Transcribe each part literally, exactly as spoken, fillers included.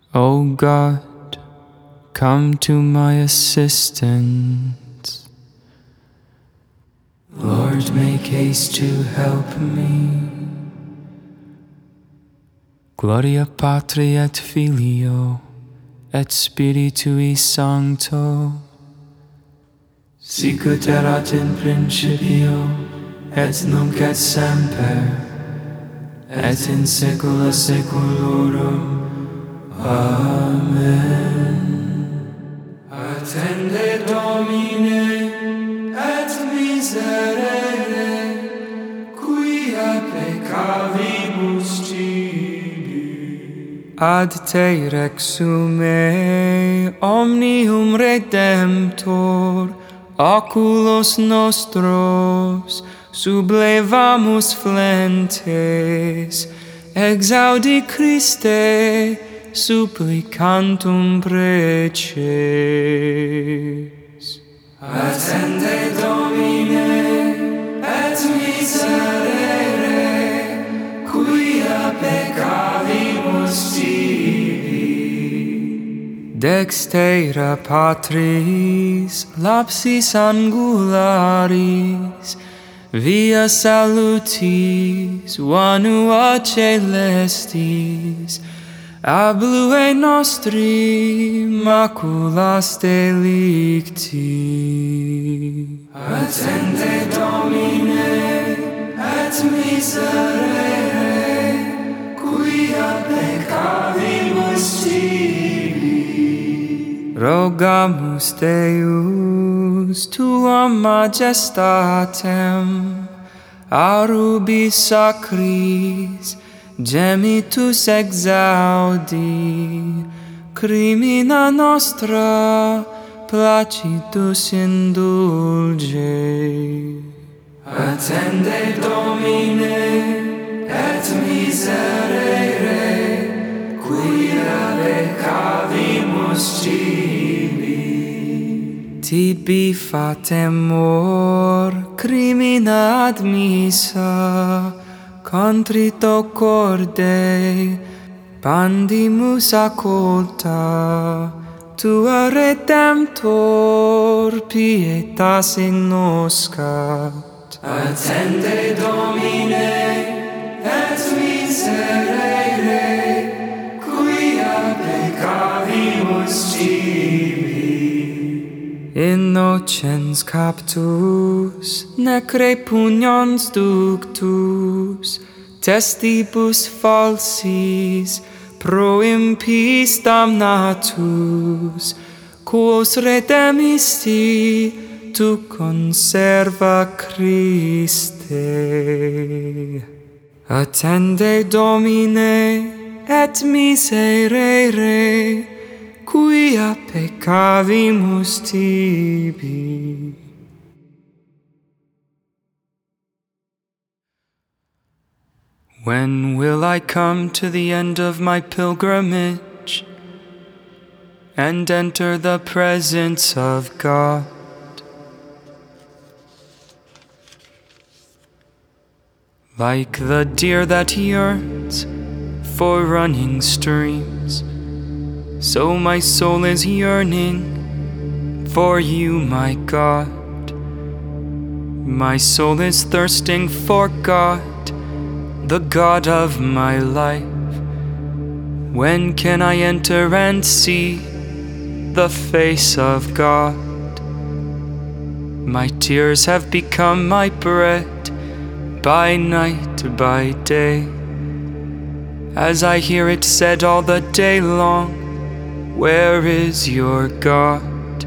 O God, come to my assistance. Lord, make haste to help me. Gloria Patri et Filio et Spiritui Sancto, sicut erat in principio et nunc et semper et in saecula saeculorum. Amen. Attende Domine et miserere, quia peccavimus tibi. Ad te rexume omnium Redemptor, oculos nostros sublevamus flentes, exaudi Christe supplicantum preces. Attende Domine et miserere, quia peccavimus tibi. Dextera Patris lapsis angularis, via salutis vanua celestis, ablue nostri maculas delicti. Attende Domine et miserere, quia peccavimus tibi. Rogamus Deus tuam majestatem, arubis sacris gemitus exaudi, crimina nostra placitus indulge. Attende Domine et miserere, quia peccavimus tibi. Tibi fatemor crimina admissa, contrito corde pandimus accolta, tua Redemptor pietas ignoscat. Attende Domine et miserere, quia peccavimus tibi. Innocens captus, necre pugnans ductus, testibus falsis, pro impiis damnatus, quos redemisti, tu conserva Christe. Attende Domine et miserere, quia peccavimus tibi. When will I come to the end of my pilgrimage and enter the presence of God? Like the deer that yearns for running streams, so my soul is yearning for you, my God. My soul is thirsting for God, the God of my life. When can I enter and see the face of God? My tears have become my bread by night, by day, as I hear it said all the day long, where is your God?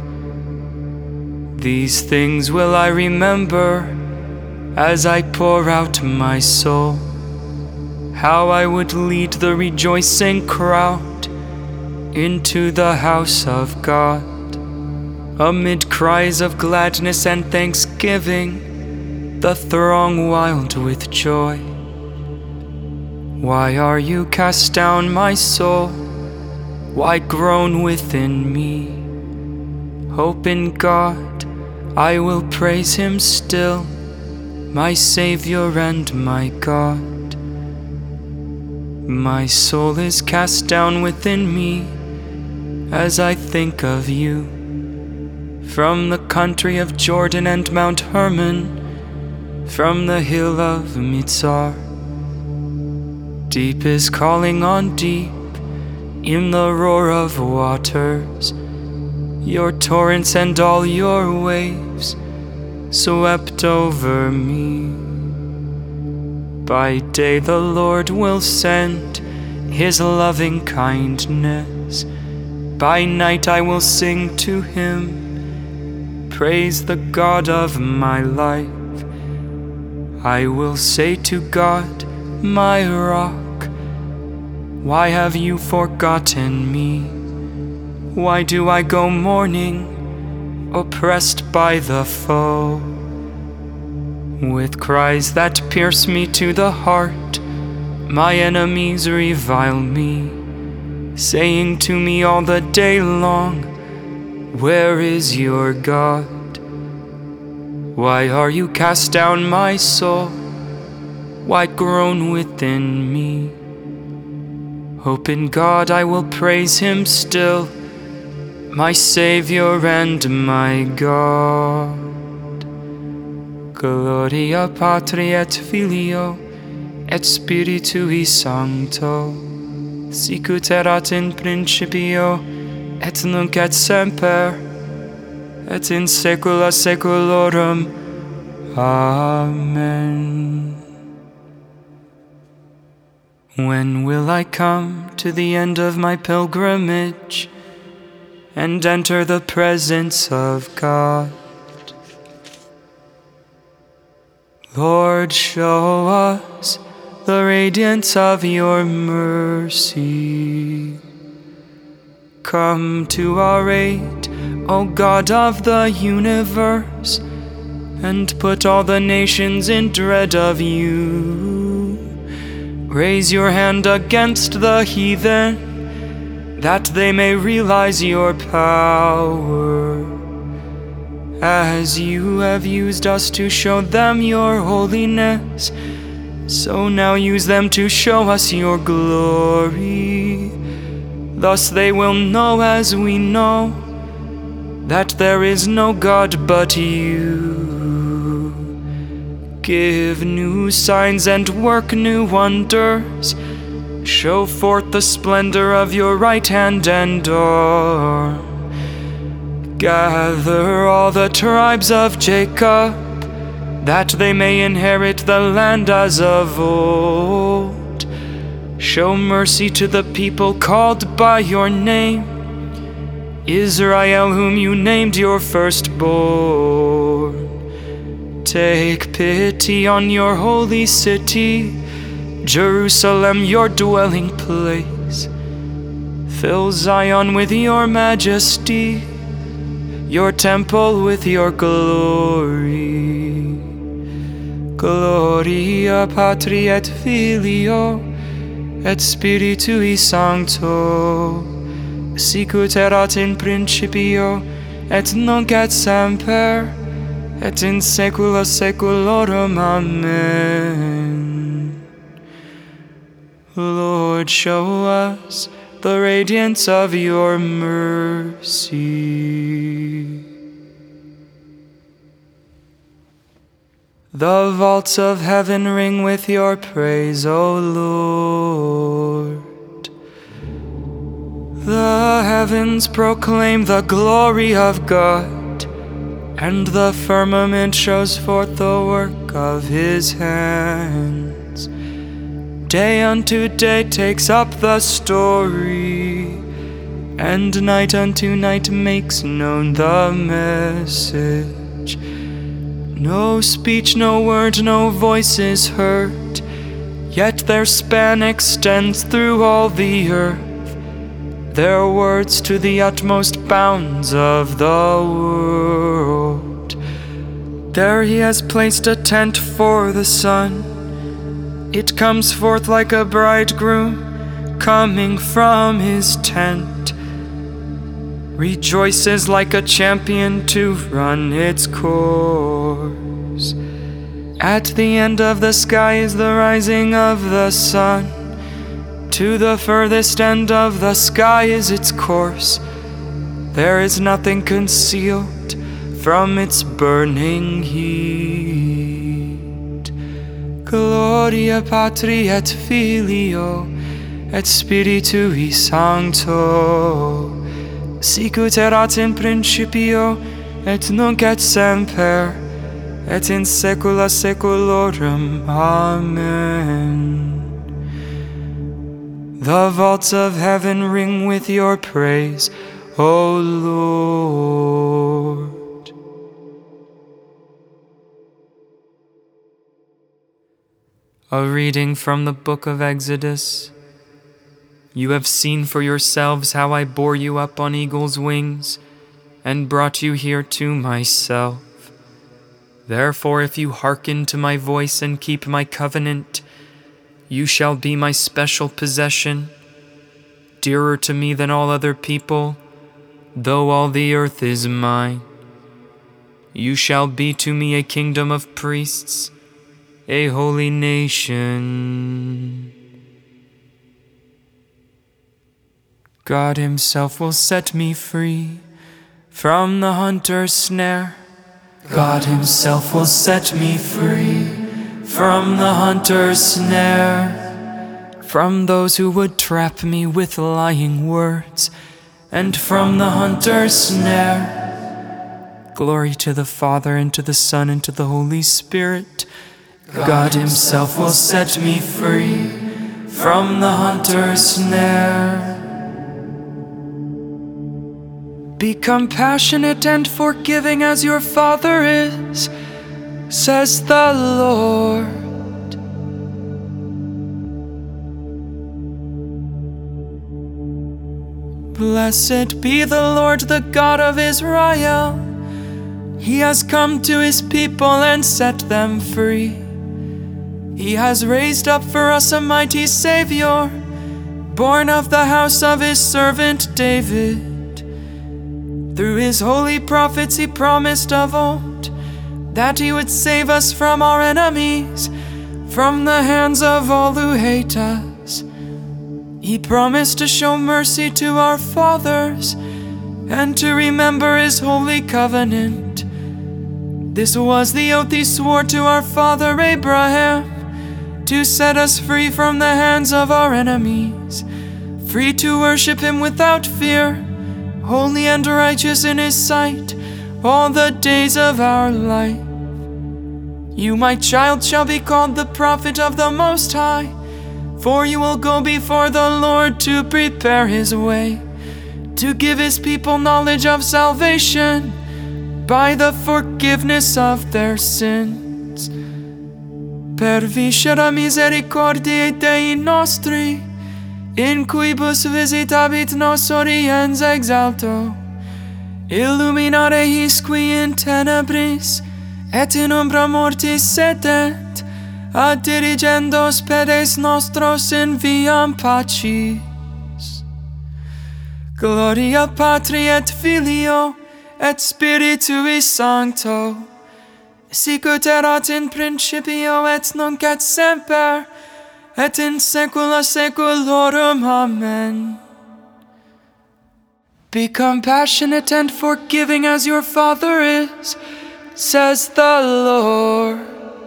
These things will I remember as I pour out my soul, how I would lead the rejoicing crowd into the house of God. Amid cries of gladness and thanksgiving, the throng wild with joy. Why are you cast down, my soul? Why groan within me? Hope in God, I will praise Him still, my Savior and my God. My soul is cast down within me as I think of you. From the country of Jordan and Mount Hermon, from the hill of Mizar. Deep is calling on deep in the roar of waters. Your torrents and all your waves swept over me. By day the Lord will send His loving kindness. By night I will sing to Him, praise the God of my life. I will say to God, my rock, why have you forgotten me? Why do I go mourning, oppressed by the foe? With cries that pierce me to the heart, my enemies revile me, saying to me all the day long, where is your God? Why are you cast down, my soul? Why groan within me? Hope in God, I will praise Him still, my Savior and my God. Gloria Patri et Filio et Spiritui Sancto, sicut erat in principio et nunc et semper et in saecula saeculorum. Amen. When will I come to the end of my pilgrimage and enter the presence of God? Lord, show us the radiance of your mercy. Come to our aid, O God of the universe, and put all the nations in dread of you. Raise your hand against the heathen, that they may realize your power. As you have used us to show them your holiness, so now use them to show us your glory. Thus they will know as we know that there is no God but you. Give new signs and work new wonders. Show forth the splendor of your right hand and arm. Gather all the tribes of Jacob, that they may inherit the land as of old. Show mercy to the people called by your name, Israel, whom you named your firstborn. Take pity on your holy city, Jerusalem, your dwelling place. Fill Zion with your majesty, your temple with your glory. Gloria Patri et Filio et Spiritui Sancto, sicut erat in principio et nunc et semper et in saecula saeculorum. Amen. Lord, show us the radiance of your mercy. The vaults of heaven ring with your praise, O Lord. The heavens proclaim the glory of God, and the firmament shows forth the work of His hands. Day unto day takes up the story, and night unto night makes known the message. No speech, no word, no voice is heard, yet their span extends through all the earth, their words to the utmost bounds of the world. There He has placed a tent for the sun. It comes forth like a bridegroom coming from his tent, rejoices like a champion to run its course. At the end of the sky is the rising of the sun, To the furthest end of the sky is its course. There is nothing concealed from its burning heat. Gloria Patri et Filio et Spiritui Sancto, sicut erat in principio et nunc et semper et in saecula saeculorum. Amen. The vaults of heaven ring with your praise, O Lord. A reading from the book of Exodus. You have seen for yourselves how I bore you up on eagle's wings and brought you here to myself. Therefore, if you hearken to my voice and keep my covenant, you shall be my special possession, dearer to me than all other people, though all the earth is mine. You shall be to me a kingdom of priests, a holy nation. God himself will set me free from the hunter's snare. God himself will set me free from the hunter's snare, from those who would trap me with lying words, and from the hunter's snare. Glory to the Father, and to the Son, and to the Holy Spirit. God himself will set me free from the hunter's snare. Be compassionate and forgiving as your Father is, says the Lord. Blessed be the Lord, the God of Israel. He has come to his people and set them free. He has raised up for us a mighty Savior, born of the house of his servant David. Through his holy prophets he promised of old that he would save us from our enemies, from the hands of all who hate us. He promised to show mercy to our fathers and to remember his holy covenant. This was the oath he swore to our father Abraham, to set us free from the hands of our enemies, free to worship him without fear, holy and righteous in his sight all the days of our life. You, my child, shall be called the prophet of the Most High, for you will go before the Lord to prepare his way, to give his people knowledge of salvation by the forgiveness of their sins. Per viscera misericordiae Dei nostri, in cuibus visitabit nos oriens exalto, illuminare his qui in tenebris et in umbra mortis sedet, ad dirigendos pedes nostros in viam pacis. Gloria Patri et Filio et Spiritui Sancto, sicut erat in principio et nunc et semper et in saecula saeculorum. Amen. Be compassionate and forgiving as your Father is, says the Lord.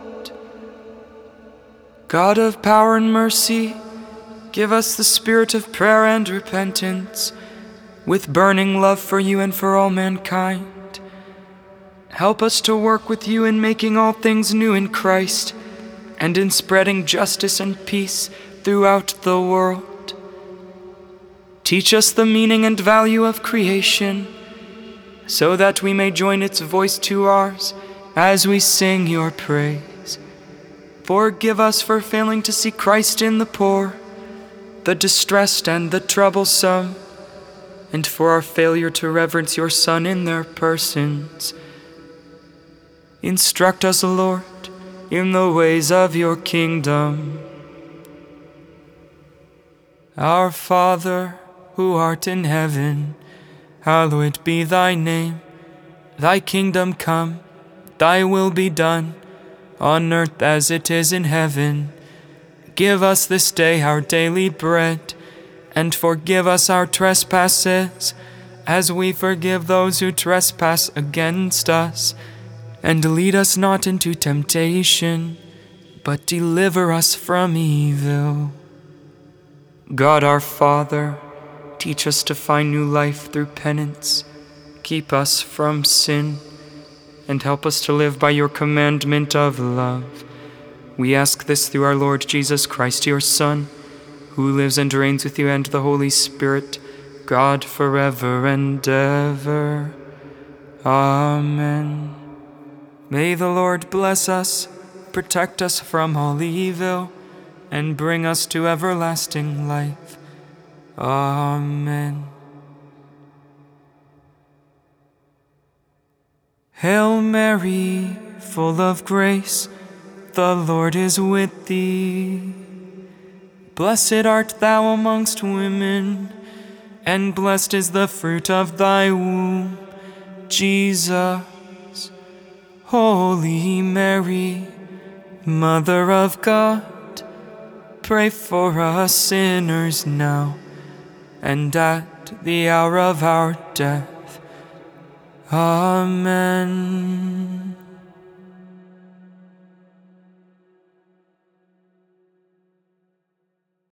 God of power and mercy, give us the spirit of prayer and repentance, with burning love for you and for all mankind. Help us to work with you in making all things new in Christ, and in spreading justice and peace throughout the world. Teach us the meaning and value of creation, so that we may join its voice to ours as we sing your praise. Forgive us for failing to see Christ in the poor, the distressed and the troublesome, and for our failure to reverence your Son in their persons. Instruct us, Lord, in the ways of your kingdom. Our Father, who art in heaven, hallowed be thy name. Thy kingdom come, thy will be done, on earth as it is in heaven. Give us this day our daily bread, and forgive us our trespasses, as we forgive those who trespass against us. And lead us not into temptation, but deliver us from evil. God our Father, teach us to find new life through penance. Keep us from sin, and help us to live by your commandment of love. We ask this through our Lord Jesus Christ, your Son, who lives and reigns with you and the Holy Spirit, God forever and ever. Amen. May the Lord bless us, protect us from all evil, and bring us to everlasting life. Amen. Hail Mary, full of grace, the Lord is with thee. Blessed art thou amongst women, and blessed is the fruit of thy womb, Jesus. Holy Mary, Mother of God, pray for us sinners now, and at the hour of our death. Amen.